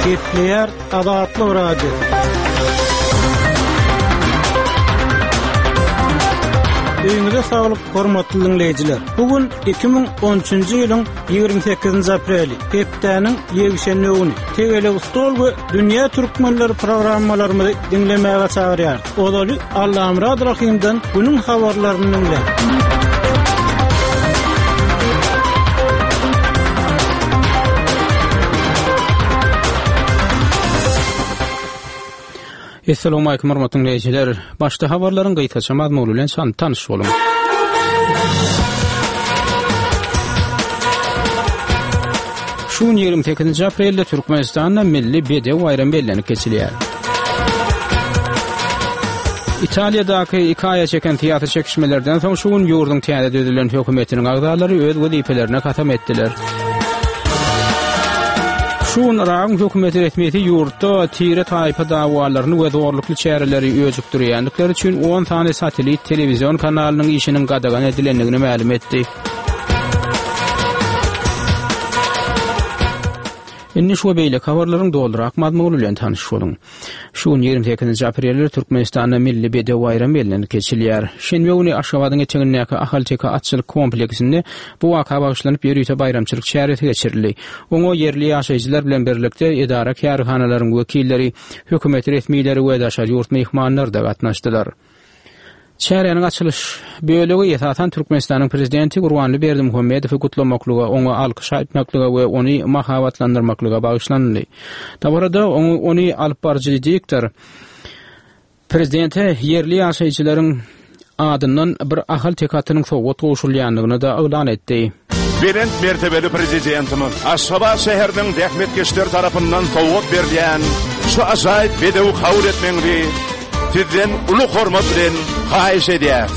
Gepleyer Azatlı Radio. Öňüňizde saglyk, hormatly dinleýijiler. Bugün 2013-nji ýylyň 28-nji apreli, hepdeniň ýegişenli güni. Tegele stol we dünýä türkmenleri programmalarymyzy dinlemäge çagyrýar. Odaly Allamrad Rahimden günüň habarlaryny dinleýär. Assalamu alaykum hormatly dinleýijiler. Başda habarlaryň gaýtaça mazmuny bilen tanyş bolun. Şu 28-nji aprelde Türkmenistanda milli bedew bayram bellenip geçilýär. Italiýadaky ikaýa çeken teatr çekişmelerden soň şu gün ýurdun täze düzülen hökümetiniň agdalary öz wezipelerini katam etdiler. Şun Iran hökümeti resmiýeti ýurtda tire taýpa dawalaryny we zorlukly çäreleri öjükdirýändikleri üçin 10 tane satelit televizion kanalynyň işiniň gadagan edilendigini ma'lum etdi. Indi şu beýle habarlaryň doldurak mazmuny bilen tanyş bolun. Şu 28-nji aprelde Türkmenistanda milli bedew bayram bellenip geçilýär. Şenbe güni Aşgabatyň etçeginäki Ahalteka atçylyk kompleksinde bu waka bagyşlanyp ýörüýte bayramçylyk şäreti geçirildi. Oňa yerli ýaşaýjylar bilen birlikde edara kärhanalaryň wekilleri, hökümet resmiýetleri we daşa ýurt mehmanlar da gatnaşdylar. Şäheriniň açylyş bölegi ýetatan Türkmenistanyň prezidenti Gurbanly Berdimuhammedowy gutlamaklyga, oňa alkyş aýtmaklyga we ony mahabatlandyrmaklyga bagyşlandy. Tabarada ony alyp barjy diktor prezidenti yerli ýaşaýjylaryň adyndan bir ahal tekatynyň sowgat goşulýandygyny da elan etdi. Birinci mertebeli prezidentimiz Aşgabat şäheriniň dähmetkeşler tarapyndan sowgat berilýän şu ajaýyp bedew kabul etmeňi sizden ulu hormat bilen haýyş edýär.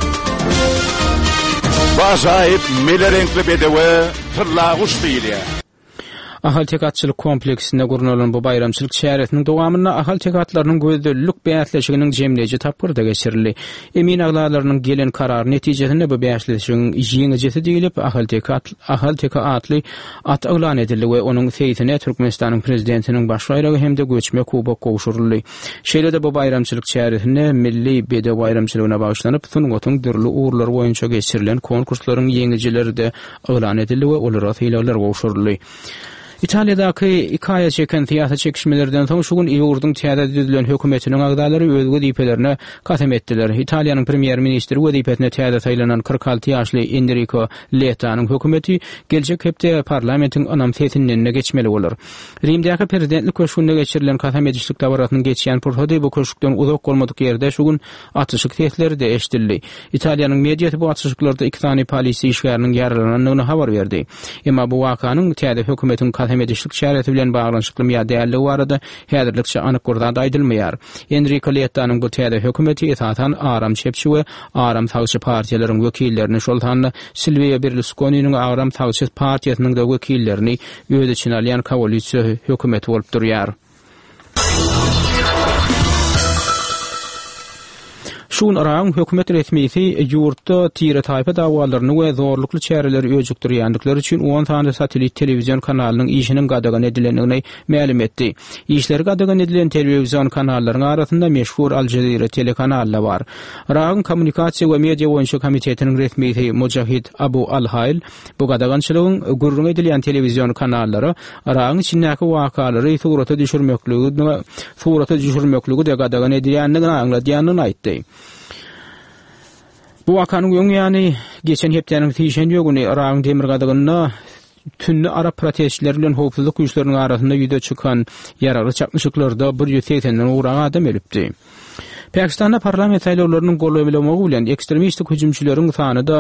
Bajaýyp melerenkli bedewe tırlaguş diýilýär. Ahal tekatçylyk kompleksinde gurnulan bu bayramçylyk şäheretiniň dowamyna ahal tekatlarynyň gözdürlük bäýatleşiginiň jemleýiji tapgyrda geçirildi. Emin aglarynyň gelen karar netijesinde bu bäýatleşigiň ýeňijeti diýilip ahal tekatly at elan edildi we onuň feýtine Türkmenistanyň prezidentiniň baş baýragy hemde göçme kubak gowşuruldy. Şeýlede bu bayramçylyk şäheretinde milli bedew bayramçylygyna bagyşlanyp sungotyň dürli uğurlar boýunça geçirilen konkurslaryň ýeňijileri de elan edildi we olara feýleler gowşuruldy. İtalya'daki ikaýa çeken teatr çekişmelerden soň şu gün ýurdun täze düzülen hökümetiniň agdalary öz wezipelerini katam etdiler. Italiýanyň premier ministri wezipetine täze saýlanan 46 ýaşly Enrico Letta'nyň hökümeti geljek hepde parlamentiň anam sesinden geçmeli bolar. Rimdäki prezidentlik köşkünde geçirilen katam edişlik tabaratynyň geçýän purhady bu köşkden uzak bolmadyk ýerde şu gün atışyk sesleri de eşdildi. Italiýanyň mediýasy bu atışyklarda 2 tane polisi işgäriniň ýaralananyny habar berdi. Emma bu wakanyň täze hökümetiň hemedişlik şäreti bilen baglanyşykly ýa däli barada häzirlikçe anyk gurdan aýdylmaýar. Enrico Letta'nyň bu täze hökümeti etatan Aram Şepçi we Aram Tawçy partiýalaryň wekillerini şoltanda Silvio Berlusconi'niň Aram Tawçy partiýasynyň da wekillerini öz içine alýan koalisiýa hökümeti bolup durýar. Şun Iran hökümet resmiýeti ýurtda tire taýpa dawalaryny we zorlukly çäreleri öjükdirýändikleri üçin 10 tane satelit televizion kanalynyň işiniň gadagan edilendigini ma'lum etdi. İşleri gadagan edilen televizion kanallaryň arasynda meşhur Al Jazeera telekanally bar. Iran Kommunikasiýa we Media Boýunça komitetiniň resmiýeti Mujahid Abu Al-Hayl bu gadagançylygyň gurrun edilen televizion kanallary Iran içindäki wakalary surata düşürmekligi de gadagan edilýändigini aňladýanyny aýtdy. Bu wakanyň ýöňýany geçen hepdeniň tişenýä güni Iran demir gadagyna tünni Arap protestçileri bilen howpsuzlyk güýçleriniň arasynda ýüze çykan ýarary çakmyşyklarda 180-den ugran adam ölüpdi. Pakistanda parlament saýlawlarynyň golawlamagy bilen ekstremistik hüjümçileriň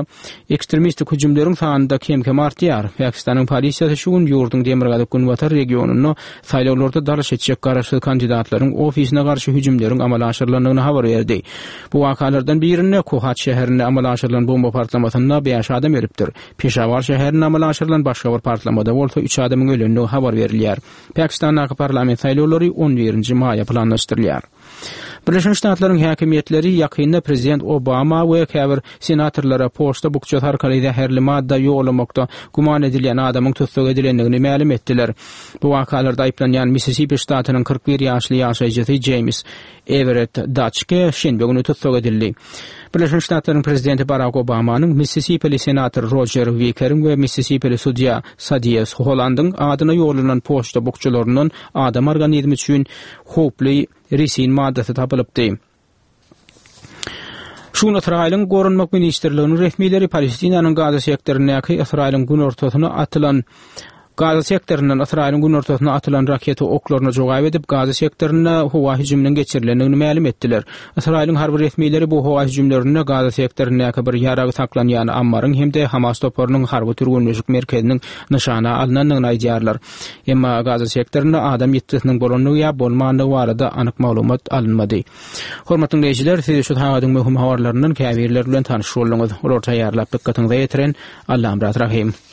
sanyda kem artýar. Pakistanyň polisiýasy şu gün ýurdun Demirgazyk Günbatar regionuny saýlawlarda dalaş etjek garaşly kandidatlaryň ofisine garşy hüjümleriň amala aşyrylanyny habar berdi. Bu wakalardan birinde Kohat şäherinde amala aşyrylan bomba partlamasyna 5 adam ölüpdir. Peşawar şäherinde amala aşyrylan başga bir partlamada bolsa 3 adamyň ölendigi habar berilýär. Pakistanyň parlament saýlawlary 11-nji maýa planlaşdyrylýar. Birleşmiş Ştatlaryň häkimetleri ýakynda prezident Obama we käbir senatorlara poçta bukjat arkaly zäherli madda ýoglamakda guman edilýän adamyň tutsak edilendigini ma'lum etdiler. Bu wakalarda aýplanýan Mississippi ştatynyň 41 ýaşly ýaşaýjy James Everett Dutchke şenbe güni tutsak edildi. Birleşmiş Ştatlaryň prezidenti Barack Obamanyň Mississippi senator Roger Wicker we Mississippi sudya Sadiya Hollandyň adyna ýoglanan poçta bukçylaryndan adam organizmi üçin hoply risin maddasy tapylypdy. Şunu Israýlyň gorunmak ministrliginiň resmiýetleri Palestinanyň Gaza sektorundaky Israýlyň gün ortasyna atylan Gaza sektorinden Israýlyň gün ortasyna atylan raketa oklaryna jogap edip Gaza sektoruna howa hüjümüniň geçirilendigini ma'lum etdiler. Israýlyň harby resmiýetleri bu howa hüjümlerine Gaza sektorundaky bir ýaragy saklanýan ammaryň hemde Hamas toplarynyň harby türgünlük merkeziniň nyşana alynandygyny aýdýarlar. Emma Gaza sektoruna adam ýetgisiniň bolanlygy ýa bolmanlygy barada anyk maglumat alınmady. Hormatly dinleýijiler, siz şu haýatyň möhüm habarlaryndan käbirler bilen tanyş boldyňyz. Olar taýýarlap dikkatiňizi ýetiren Allahym rahim.